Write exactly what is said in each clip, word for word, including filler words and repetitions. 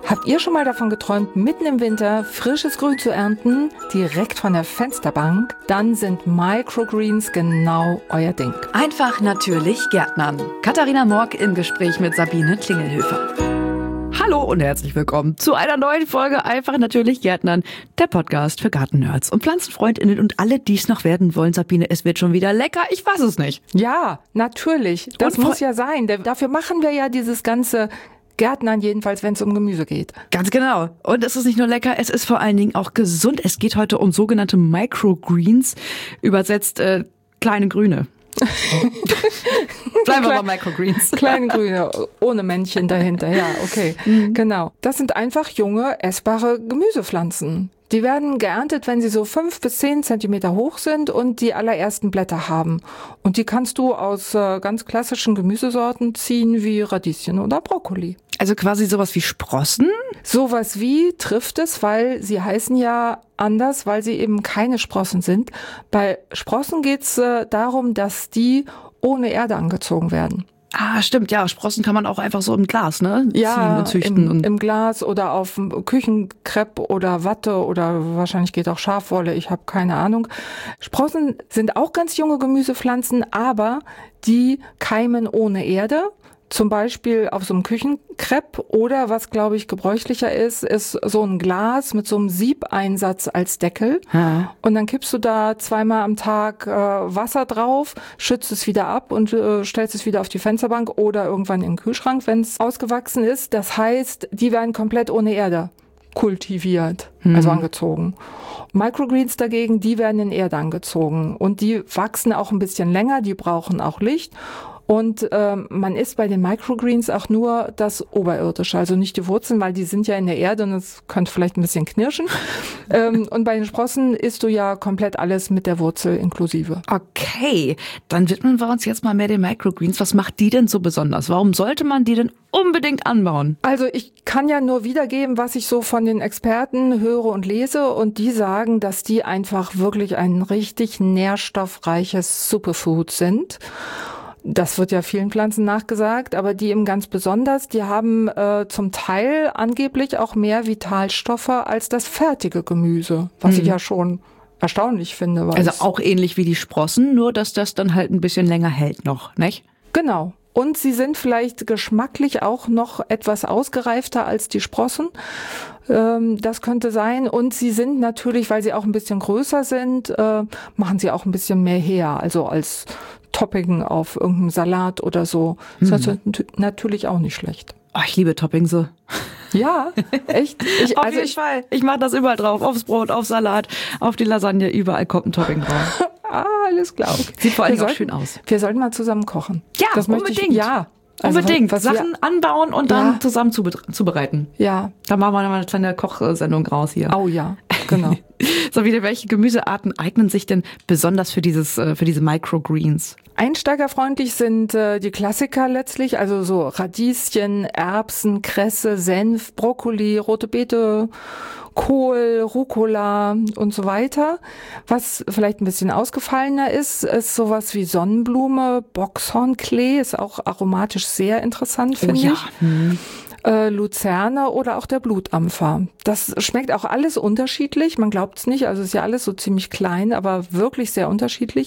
Habt ihr schon mal davon geträumt, mitten im Winter frisches Grün zu ernten, direkt von der Fensterbank? Dann sind Microgreens genau euer Ding. Einfach natürlich Gärtnern. Katharina Morg im Gespräch mit Sabine Klingelhöfer. Hallo und herzlich willkommen zu einer neuen Folge Einfach natürlich Gärtnern, der Podcast für Gartennerds und PflanzenfreundInnen und alle, die es noch werden wollen. Sabine, es wird schon wieder lecker, ich weiß es nicht. Ja, natürlich. Das Und muss ja sein. Dafür machen wir ja dieses ganze Gärtnern, jedenfalls, wenn es um Gemüse geht. Ganz genau. Und es ist nicht nur lecker, es ist vor allen Dingen auch gesund. Es geht heute um sogenannte Microgreens, übersetzt äh, kleine Grüne. Bleiben wir bei Microgreens. Kleine Grüne, ohne Männchen dahinter. Ja, okay. Mhm. Genau. Das sind einfach junge, essbare Gemüsepflanzen. Die werden geerntet, wenn sie so fünf bis zehn Zentimeter hoch sind und die allerersten Blätter haben. Und die kannst du aus äh, ganz klassischen Gemüsesorten ziehen, wie Radieschen oder Brokkoli. Also quasi sowas wie Sprossen? Sowas wie trifft es, weil sie heißen ja anders, weil sie eben keine Sprossen sind. Bei Sprossen geht's äh, darum, dass die ohne Erde angezogen werden. Ah, stimmt, ja, Sprossen kann man auch einfach so im Glas, ne? Ja, und züchten im, und im Glas oder auf Küchenkrepp oder Watte oder wahrscheinlich geht auch Schafwolle, ich habe keine Ahnung. Sprossen sind auch ganz junge Gemüsepflanzen, aber die keimen ohne Erde. Zum Beispiel auf so einem Küchenkrepp oder was, glaube ich, gebräuchlicher ist, ist so ein Glas mit so einem Siebeinsatz als Deckel. Ja. Und dann kippst du da zweimal am Tag äh, Wasser drauf, schützt es wieder ab und äh, stellst es wieder auf die Fensterbank oder irgendwann in den Kühlschrank, wenn es ausgewachsen ist. Das heißt, die werden komplett ohne Erde kultiviert, hm. also angezogen. Microgreens dagegen, die werden in Erde angezogen und die wachsen auch ein bisschen länger, die brauchen auch Licht. Und ähm, man isst bei den Microgreens auch nur das Oberirdische, also nicht die Wurzeln, weil die sind ja in der Erde und es könnte vielleicht ein bisschen knirschen. ähm, und bei den Sprossen isst du ja komplett alles mit der Wurzel inklusive. Okay, dann widmen wir uns jetzt mal mehr den Microgreens. Was macht die denn so besonders? Warum sollte man die denn unbedingt anbauen? Also ich kann ja nur wiedergeben, was ich so von den Experten höre und lese. Und die sagen, dass die einfach wirklich ein richtig nährstoffreiches Superfood sind. Das wird ja vielen Pflanzen nachgesagt, aber die eben ganz besonders, die haben äh, zum Teil angeblich auch mehr Vitalstoffe als das fertige Gemüse, was mhm. ich ja schon erstaunlich finde. Also auch ähnlich wie die Sprossen, nur dass das dann halt ein bisschen länger hält noch, nicht? Genau. Und sie sind vielleicht geschmacklich auch noch etwas ausgereifter als die Sprossen. Ähm, das könnte sein. Und sie sind natürlich, weil sie auch ein bisschen größer sind, äh, machen sie auch ein bisschen mehr her. Also als Topping auf irgendeinem Salat oder so. Das hm. ist natürlich auch nicht schlecht. Oh, ich liebe Topping so. Ja, echt? Ich, auf also jeden ich, Fall. Ich mache das überall drauf. Aufs Brot, auf Salat, auf die Lasagne. Überall kommt ein Topping drauf. Ah, alles klar. Okay. Sieht vor allem auch sollten, schön aus. Wir sollten mal zusammen kochen. Ja, das unbedingt. Ich, ja. Also unbedingt. Was, was Sachen wir, anbauen und dann ja. zusammen zubereiten. Ja. Da machen wir mal eine kleine Kochsendung raus hier. Oh ja, genau. So, wieder, welche Gemüsearten eignen sich denn besonders für dieses, für diese Microgreens? Einsteigerfreundlich sind äh, die Klassiker letztlich, also so Radieschen, Erbsen, Kresse, Senf, Brokkoli, rote Beete, Kohl, Rucola und so weiter. Was vielleicht ein bisschen ausgefallener ist, ist sowas wie Sonnenblume, Boxhornklee, ist auch aromatisch sehr interessant, finde oh, ja. ich. Hm. Äh, Luzerne oder auch der Blutampfer. Das schmeckt auch alles unterschiedlich, man glaubt es nicht, also ist ja alles so ziemlich klein, aber wirklich sehr unterschiedlich.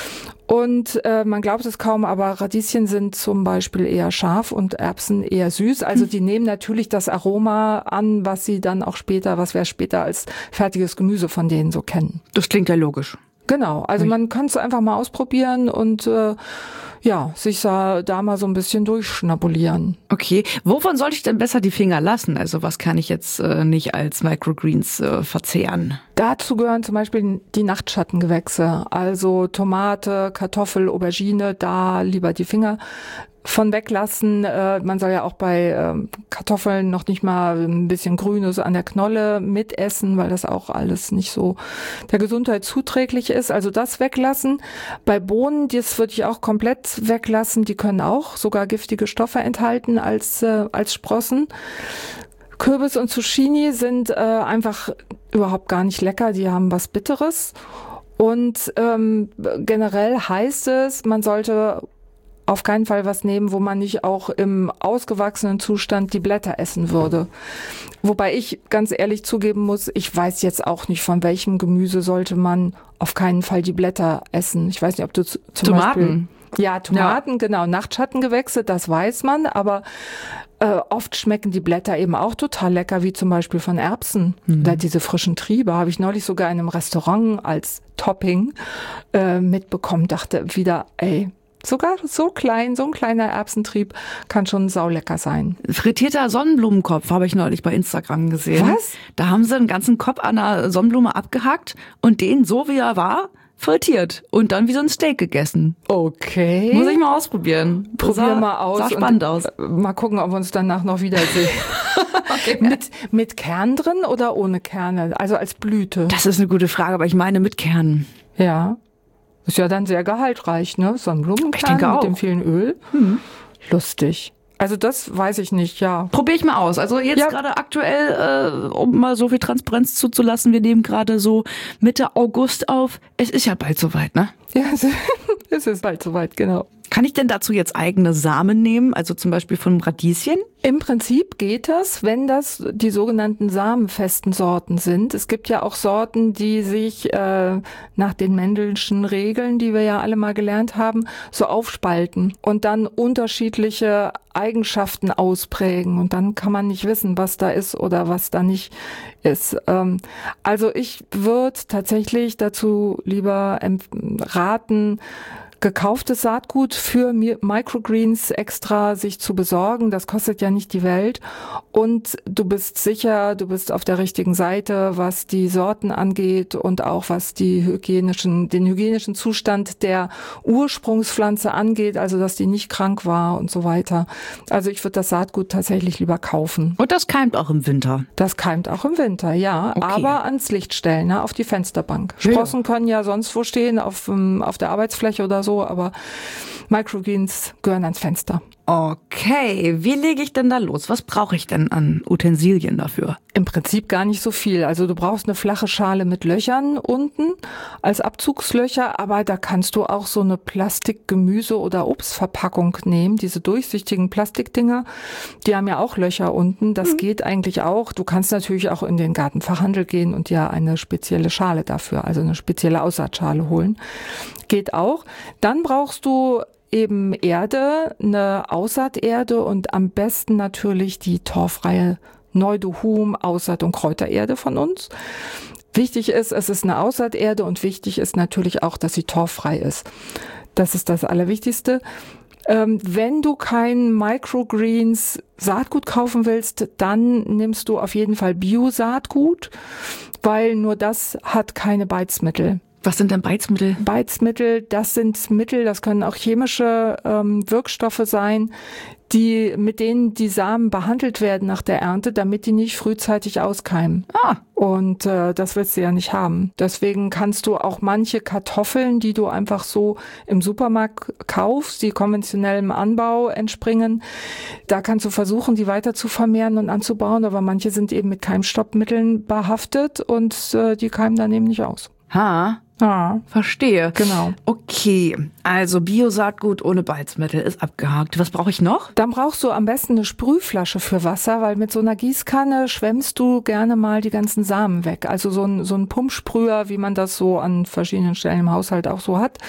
Und äh, man glaubt es kaum, aber Radieschen sind zum Beispiel eher scharf und Erbsen eher süß. Also die nehmen natürlich das Aroma an, was sie dann auch später, was wir später als fertiges Gemüse von denen so kennen. Das klingt ja logisch. Genau, also man kann es einfach mal ausprobieren und äh, ja, sich da, da mal so ein bisschen durchschnabulieren. Okay, wovon sollte ich denn besser die Finger lassen? Also was kann ich jetzt äh, nicht als Microgreens äh, verzehren? Dazu gehören zum Beispiel die Nachtschattengewächse, also Tomate, Kartoffel, Aubergine, da lieber die Finger von weglassen. Äh, man soll ja auch bei äh, Kartoffeln noch nicht mal ein bisschen Grünes an der Knolle mitessen, weil das auch alles nicht so der Gesundheit zuträglich ist. Also das weglassen. Bei Bohnen, das würde ich auch komplett weglassen. Die können auch sogar giftige Stoffe enthalten als, äh, als Sprossen. Kürbis und Zucchini sind äh, einfach überhaupt gar nicht lecker. Die haben was Bitteres. Und ähm, generell heißt es, man sollte auf keinen Fall was nehmen, wo man nicht auch im ausgewachsenen Zustand die Blätter essen würde. Wobei ich ganz ehrlich zugeben muss, ich weiß jetzt auch nicht, von welchem Gemüse sollte man auf keinen Fall die Blätter essen. Ich weiß nicht, ob du zum Tomaten. Beispiel... Ja, Tomaten, ja. Genau, Nachtschattengewächse, das weiß man, aber äh, oft schmecken die Blätter eben auch total lecker, wie zum Beispiel von Erbsen. Mhm. Oder diese frischen Triebe habe ich neulich sogar in einem Restaurant als Topping äh, mitbekommen, dachte wieder, ey, sogar so klein, so ein kleiner Erbsentrieb kann schon saulecker sein. Frittierter Sonnenblumenkopf habe ich neulich bei Instagram gesehen. Was? Da haben sie einen ganzen Kopf an einer Sonnenblume abgehackt und den, so wie er war, frittiert und dann wie so ein Steak gegessen. Okay. Muss ich mal ausprobieren. Probier sah, mal aus. Sah spannend aus. Mal gucken, ob wir uns danach noch wiedersehen. Okay. Mit, mit Kern drin oder ohne Kerne? Also als Blüte? Das ist eine gute Frage, aber ich meine mit Kernen. Ja. Ist ja dann sehr gehaltreich, ne? Sonnenblumenkern ich denke auch. Mit dem vielen Öl. Hm. Lustig. Also das weiß ich nicht, ja. Probiere ich mal aus. Also jetzt ja. gerade aktuell, äh, um mal so viel Transparenz zuzulassen, wir nehmen gerade so Mitte August auf. Es ist ja bald soweit, ne? Ja, es ist bald soweit, genau. Kann ich denn dazu jetzt eigene Samen nehmen, also zum Beispiel von Radieschen? Im Prinzip geht das, wenn das die sogenannten samenfesten Sorten sind. Es gibt ja auch Sorten, die sich äh, nach den Mendelschen Regeln, die wir ja alle mal gelernt haben, so aufspalten und dann unterschiedliche Eigenschaften ausprägen. Und dann kann man nicht wissen, was da ist oder was da nicht ist. Ähm, also ich würde tatsächlich dazu lieber raten, gekauftes Saatgut für Microgreens extra sich zu besorgen. Das kostet ja nicht die Welt. Und du bist sicher, du bist auf der richtigen Seite, was die Sorten angeht und auch was die hygienischen, den hygienischen Zustand der Ursprungspflanze angeht, also dass die nicht krank war und so weiter. Also ich würde das Saatgut tatsächlich lieber kaufen. Und das keimt auch im Winter? Das keimt auch im Winter, ja. Okay. Aber ans Licht stellen, ne, auf die Fensterbank. Ja. Sprossen können ja sonst wo stehen, auf, auf der Arbeitsfläche oder so. Aber Microgreens gehören ans Fenster. Okay, wie lege ich denn da los? Was brauche ich denn an Utensilien dafür? Im Prinzip gar nicht so viel. Also du brauchst eine flache Schale mit Löchern unten als Abzugslöcher, aber da kannst du auch so eine Plastik-Gemüse- oder Obstverpackung nehmen, diese durchsichtigen Plastikdinger, die haben ja auch Löcher unten. Das mhm. geht eigentlich auch. Du kannst natürlich auch in den Gartenfachhandel gehen und dir eine spezielle Schale dafür, also eine spezielle Aussaatschale holen. Geht auch. Dann brauchst du eben Erde, eine Aussaaterde und am besten natürlich die torffreie Neudohum Aussaat- und Kräutererde von uns. Wichtig ist, es ist eine Aussaaterde und wichtig ist natürlich auch, dass sie torffrei ist. Das ist das Allerwichtigste. Ähm, wenn du kein Microgreens Saatgut kaufen willst, dann nimmst du auf jeden Fall Bio-Saatgut, weil nur das hat keine Beizmittel. Was sind denn Beizmittel? Beizmittel, das sind Mittel, das können auch chemische ähm, Wirkstoffe sein, die mit denen die Samen behandelt werden nach der Ernte, damit die nicht frühzeitig auskeimen. Ah. Und äh, das willst du ja nicht haben. Deswegen kannst du auch manche Kartoffeln, die du einfach so im Supermarkt kaufst, die konventionellem Anbau entspringen, da kannst du versuchen, die weiter zu vermehren und anzubauen, aber manche sind eben mit Keimstoppmitteln behaftet und äh, die keimen dann eben nicht aus. Ha. Ja, verstehe. Genau. Okay, also Bio-Saatgut ohne Beizmittel ist abgehakt. Was brauche ich noch? Dann brauchst du am besten eine Sprühflasche für Wasser, weil mit so einer Gießkanne schwemmst du gerne mal die ganzen Samen weg. Also so ein, so ein Pumpsprüher, wie man das so an verschiedenen Stellen im Haushalt auch so hat.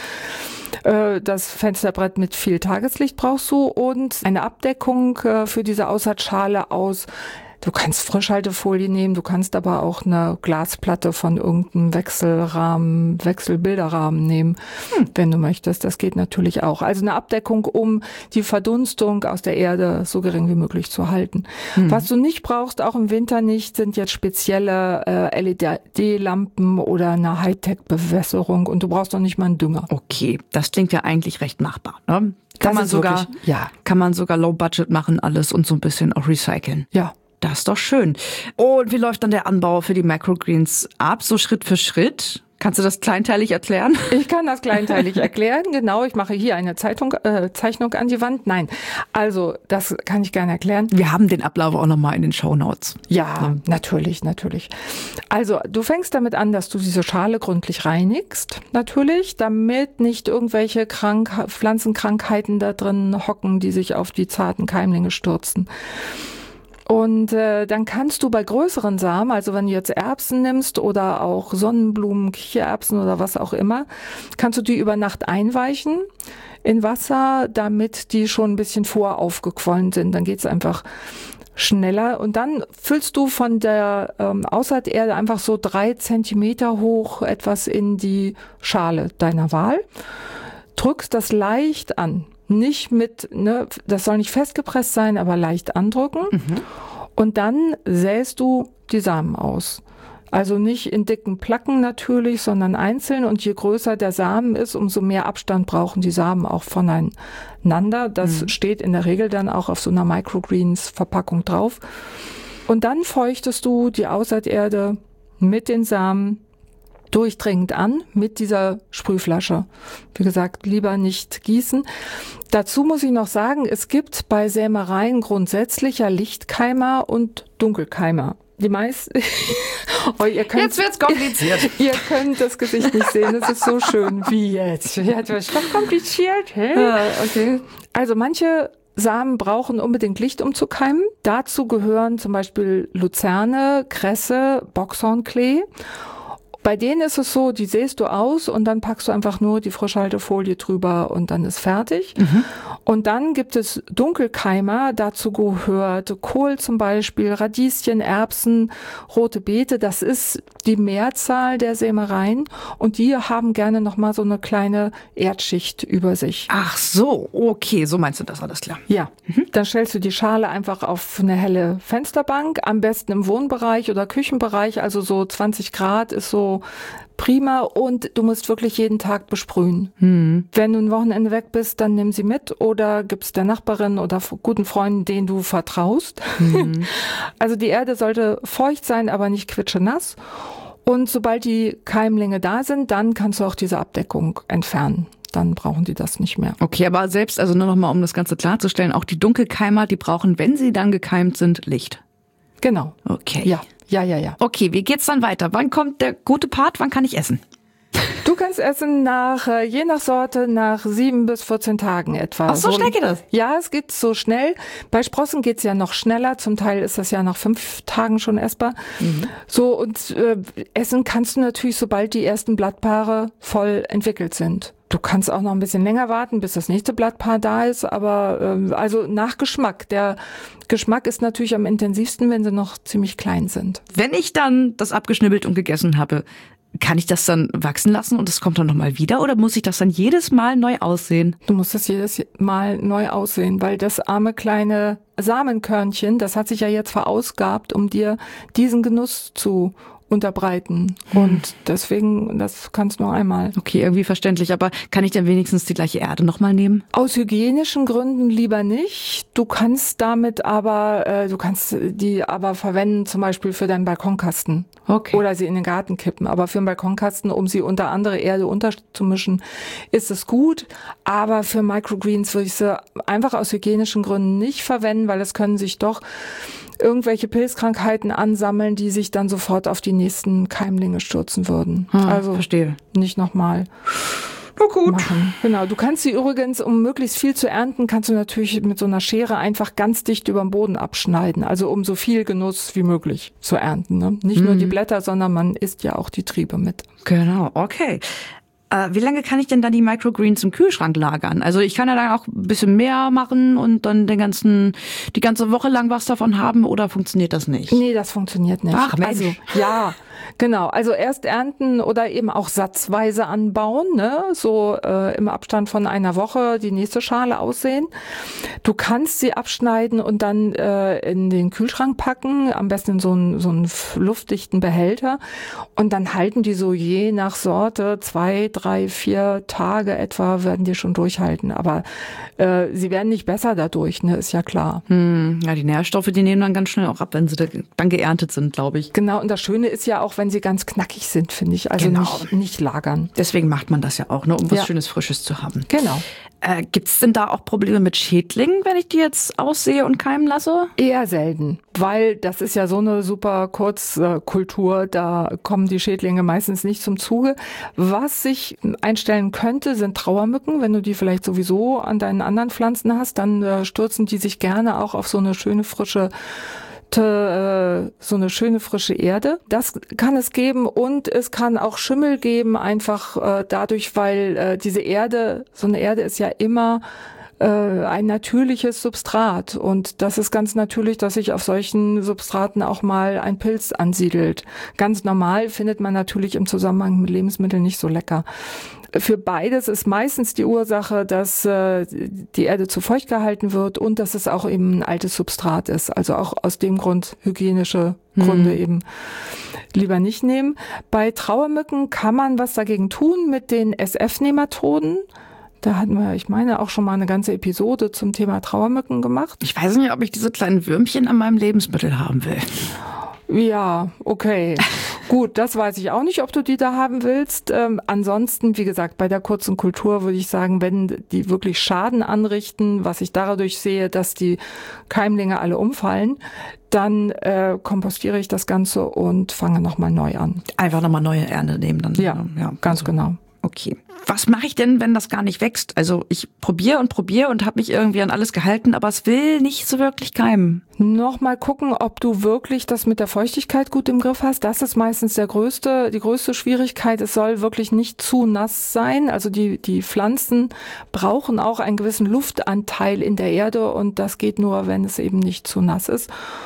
Das Fensterbrett mit viel Tageslicht brauchst du und eine Abdeckung für diese Aussaatschale aus. Du kannst Frischhaltefolie nehmen, du kannst aber auch eine Glasplatte von irgendeinem Wechselrahmen, Wechselbilderrahmen nehmen, hm. wenn du möchtest. Das geht natürlich auch. Also eine Abdeckung, um die Verdunstung aus der Erde so gering wie möglich zu halten. Hm. Was du nicht brauchst, auch im Winter nicht, sind jetzt spezielle äh, L E D-Lampen oder eine Hightech-Bewässerung und du brauchst auch nicht mal einen Dünger. Okay, das klingt ja eigentlich recht machbar, ne? Kann man sogar, wirklich, ja. kann man sogar Low Budget machen, alles und so ein bisschen auch recyceln. Ja. Das ist doch schön. Und wie läuft dann der Anbau für die Microgreens ab? So Schritt für Schritt? Kannst du das kleinteilig erklären? Ich kann das kleinteilig erklären, genau. Ich mache hier eine Zeitung, äh, Zeichnung an die Wand. Nein, also das kann ich gerne erklären. Wir haben den Ablauf auch nochmal in den Shownotes. Ja, ja, natürlich, natürlich. Also du fängst damit an, dass du diese Schale gründlich reinigst, natürlich, damit nicht irgendwelche Krank- Pflanzenkrankheiten da drin hocken, die sich auf die zarten Keimlinge stürzen. Und äh, dann kannst du bei größeren Samen, also wenn du jetzt Erbsen nimmst oder auch Sonnenblumen, Kichererbsen oder was auch immer, kannst du die über Nacht einweichen in Wasser, damit die schon ein bisschen voraufgequollen sind. Dann geht's einfach schneller. Und dann füllst du von der ähm, Aussaaterde einfach so drei Zentimeter hoch etwas in die Schale deiner Wahl, drückst das leicht an. Nicht mit, ne, das soll nicht festgepresst sein, aber leicht andrücken. Mhm. Und dann säst du die Samen aus. Also nicht in dicken Placken natürlich, sondern einzeln. Und je größer der Samen ist, umso mehr Abstand brauchen die Samen auch voneinander. Das mhm. steht in der Regel dann auch auf so einer Microgreens-Verpackung drauf. Und dann feuchtest du die Aussaaterde mit den Samen durchdringend an mit dieser Sprühflasche. Wie gesagt, lieber nicht gießen. Dazu muss ich noch sagen, es gibt bei Sämereien grundsätzlich ja Lichtkeimer und Dunkelkeimer. Die meisten. Oh, ihr könnt, jetzt wird's kompliziert. Ihr könnt das Gesicht nicht sehen. Es ist so schön. Wie jetzt? Jetzt wird's doch kompliziert. Hä? Ja, okay. Also manche Samen brauchen unbedingt Licht, um zu keimen. Dazu gehören zum Beispiel Luzerne, Kresse, Boxhornklee. Bei denen ist es so, die säst du aus und dann packst du einfach nur die Frischhaltefolie drüber und dann ist fertig. Mhm. Und dann gibt es Dunkelkeimer, dazu gehört Kohl zum Beispiel, Radieschen, Erbsen, rote Beete. Das ist die Mehrzahl der Sämereien und die haben gerne nochmal so eine kleine Erdschicht über sich. Ach so, okay, so meinst du das, alles klar. Ja, mhm. Dann stellst du die Schale einfach auf eine helle Fensterbank, am besten im Wohnbereich oder Küchenbereich, also so zwanzig Grad ist so prima und du musst wirklich jeden Tag besprühen. Hm. Wenn du ein Wochenende weg bist, dann nimm sie mit oder gib's der Nachbarin oder guten Freunden, denen du vertraust. Hm. Also die Erde sollte feucht sein, aber nicht quitschenass. Und sobald die Keimlinge da sind, dann kannst du auch diese Abdeckung entfernen. Dann brauchen die das nicht mehr. Okay, aber selbst, also nur noch mal, um das Ganze klarzustellen, auch die Dunkelkeimer, die brauchen, wenn sie dann gekeimt sind, Licht. Genau. Okay. Ja. Ja, ja, ja. Okay, wie geht's dann weiter? Wann kommt der gute Part? Wann kann ich essen? Du kannst essen nach, je nach Sorte, nach sieben bis vierzehn Tagen etwa. Ach, so, so schnell geht das? Ja, es geht so schnell. Bei Sprossen geht's ja noch schneller. Zum Teil ist das ja nach fünf Tagen schon essbar. Mhm. So, und äh, essen kannst du natürlich, sobald die ersten Blattpaare voll entwickelt sind. Du kannst auch noch ein bisschen länger warten, bis das nächste Blattpaar da ist, aber äh, also nach Geschmack. Der Geschmack ist natürlich am intensivsten, wenn sie noch ziemlich klein sind. Wenn ich dann das abgeschnibbelt und gegessen habe, kann ich das dann wachsen lassen und es kommt dann nochmal wieder oder muss ich das dann jedes Mal neu aussehen? Du musst das jedes Mal neu aussehen, weil das arme kleine Samenkörnchen, das hat sich ja jetzt verausgabt, um dir diesen Genuss zu unterbreiten. Und deswegen, das kannst du nur einmal. Okay, irgendwie verständlich. Aber kann ich dann wenigstens die gleiche Erde nochmal nehmen? Aus hygienischen Gründen lieber nicht. Du kannst damit aber, äh, du kannst die aber verwenden, zum Beispiel für deinen Balkonkasten. Okay. Oder sie in den Garten kippen. Aber für den Balkonkasten, um sie unter andere Erde unterzumischen, ist es gut. Aber für Microgreens würde ich sie einfach aus hygienischen Gründen nicht verwenden, weil es können sich doch irgendwelche Pilzkrankheiten ansammeln, die sich dann sofort auf die nächsten Keimlinge stürzen würden. Hm, also verstehe. Nicht nochmal. Na gut. Machen. Genau. Du kannst sie übrigens, um möglichst viel zu ernten, kannst du natürlich mit so einer Schere einfach ganz dicht über den Boden abschneiden. Also um so viel Genuss wie möglich zu ernten. Ne? Nicht mhm. nur die Blätter, sondern man isst ja auch die Triebe mit. Genau, okay. Wie lange kann ich denn dann die Microgreens im Kühlschrank lagern? Also ich kann ja dann auch ein bisschen mehr machen und dann den ganzen, die ganze Woche lang was davon haben oder funktioniert das nicht? Nee, das funktioniert nicht. Ach Mensch. Also, ja, genau. Also erst ernten oder eben auch satzweise anbauen, ne? So äh, im Abstand von einer Woche die nächste Schale aussehen. Du kannst sie abschneiden und dann äh, in den Kühlschrank packen, am besten in so einen, so einen luftdichten Behälter. Und dann halten die so je nach Sorte zwei, drei, vier Tage etwa werden die schon durchhalten. Aber äh, sie werden nicht besser dadurch, ne, ist ja klar. Hm, ja, die Nährstoffe, die nehmen dann ganz schnell auch ab, wenn sie da, dann geerntet sind, glaube ich. Genau, und das Schöne ist ja auch, auch wenn sie ganz knackig sind, finde ich. Also Genau. nicht, nicht lagern. Deswegen macht man das ja auch, ne, um was Ja. Schönes, Frisches zu haben. Genau. Äh, Gibt es denn da auch Probleme mit Schädlingen, wenn ich die jetzt aussehe und keimen lasse? Eher selten, weil das ist ja so eine super Kurzkultur, da kommen die Schädlinge meistens nicht zum Zuge. Was sich einstellen könnte, sind Trauermücken. Wenn du die vielleicht sowieso an deinen anderen Pflanzen hast, dann äh, stürzen die sich gerne auch auf so eine schöne frische so eine schöne frische Erde. Das kann es geben und es kann auch Schimmel geben, einfach äh, dadurch, weil äh, diese Erde, so eine Erde ist ja immer äh, ein natürliches Substrat und das ist ganz natürlich, dass sich auf solchen Substraten auch mal ein Pilz ansiedelt. Ganz normal findet man natürlich im Zusammenhang mit Lebensmitteln nicht so lecker. Für beides ist meistens die Ursache, dass äh, die Erde zu feucht gehalten wird und dass es auch eben ein altes Substrat ist. Also auch aus dem Grund hygienische Gründe mhm. eben lieber nicht nehmen. Bei Trauermücken kann man was dagegen tun mit den S F-Nematoden. Da hatten wir, ich meine, auch schon mal eine ganze Episode zum Thema Trauermücken gemacht. Ich weiß nicht, ob ich diese kleinen Würmchen an meinem Lebensmittel haben will. Ja, okay. Gut, das weiß ich auch nicht, ob du die da haben willst. Ähm, ansonsten, wie gesagt, bei der kurzen Kultur würde ich sagen, wenn die wirklich Schaden anrichten, was ich dadurch sehe, dass die Keimlinge alle umfallen, dann äh, kompostiere ich das Ganze und fange nochmal neu an. Einfach nochmal neue Ernte nehmen dann. Ja, ja, ganz also. genau. Okay. Was mache ich denn, wenn das gar nicht wächst? Also ich probiere und probiere und habe mich irgendwie an alles gehalten, aber es will nicht so wirklich keimen. Nochmal gucken, ob du wirklich das mit der Feuchtigkeit gut im Griff hast. Das ist meistens der größte, die größte Schwierigkeit. Es soll wirklich nicht zu nass sein. Also die, die Pflanzen brauchen auch einen gewissen Luftanteil in der Erde und das geht nur, wenn es eben nicht zu nass ist.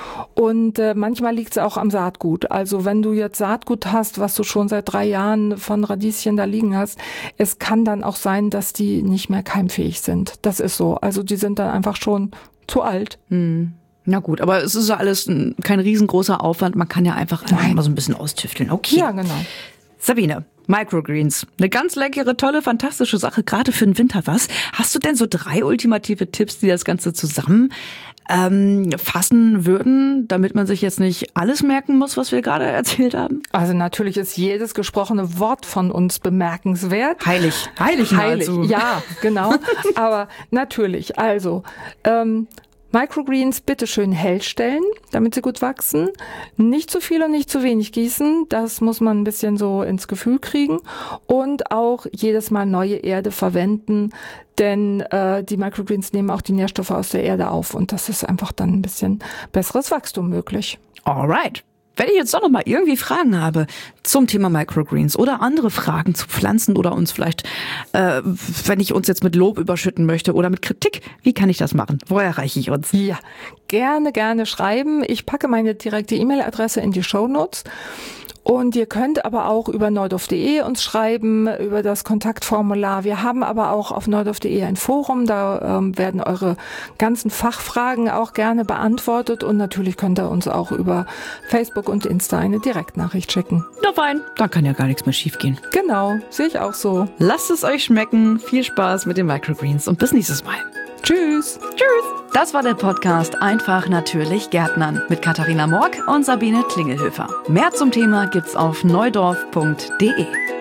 Und äh, manchmal liegt es auch am Saatgut. Also wenn du jetzt Saatgut hast, was du schon seit drei Jahren von Radieschen da liegen hast, es kann dann auch sein, dass die nicht mehr keimfähig sind. Das ist so. Also die sind dann einfach schon zu alt. Hm. Na gut, aber es ist ja alles ein, kein riesengroßer Aufwand. Man kann ja einfach, einfach mal so ein bisschen austüfteln. Okay. Ja, genau. Sabine, Microgreens. Eine ganz leckere, tolle, fantastische Sache, gerade für den Winter. Was? Hast du denn so drei ultimative Tipps, die das Ganze zusammen ähm, fassen würden, damit man sich jetzt nicht alles merken muss, was wir gerade erzählt haben? Also natürlich ist jedes gesprochene Wort von uns bemerkenswert. Heilig. Heilig. Heilig, nahezu. Ja, genau. Aber natürlich, also ähm, Microgreens bitte schön hell stellen, damit sie gut wachsen. Nicht zu viel und nicht zu wenig gießen. Das muss man ein bisschen so ins Gefühl kriegen. Und auch jedes Mal neue Erde verwenden, denn äh, die Microgreens nehmen auch die Nährstoffe aus der Erde auf. Und das ist einfach dann ein bisschen besseres Wachstum möglich. Alright. Wenn ich jetzt doch noch mal irgendwie Fragen habe zum Thema Microgreens oder andere Fragen zu Pflanzen oder uns vielleicht, äh, wenn ich uns jetzt mit Lob überschütten möchte oder mit Kritik, wie kann ich das machen? Wo erreiche ich uns? Ja, gerne, gerne schreiben. Ich packe meine direkte E-Mail-Adresse in die Shownotes. Und ihr könnt aber auch über neudorf punkt de uns schreiben, über das Kontaktformular. Wir haben aber auch auf neudorf punkt de ein Forum, da ähm, werden eure ganzen Fachfragen auch gerne beantwortet. Und natürlich könnt ihr uns auch über Facebook und Insta eine Direktnachricht schicken. Na fein, da kann ja gar nichts mehr schiefgehen. Genau, sehe ich auch so. Lasst es euch schmecken, viel Spaß mit den Microgreens und bis nächstes Mal. Tschüss. Tschüss. Das war der Podcast Einfach natürlich Gärtnern mit Katharina Morck und Sabine Klingelhöfer. Mehr zum Thema gibt's auf neudorf punkt de.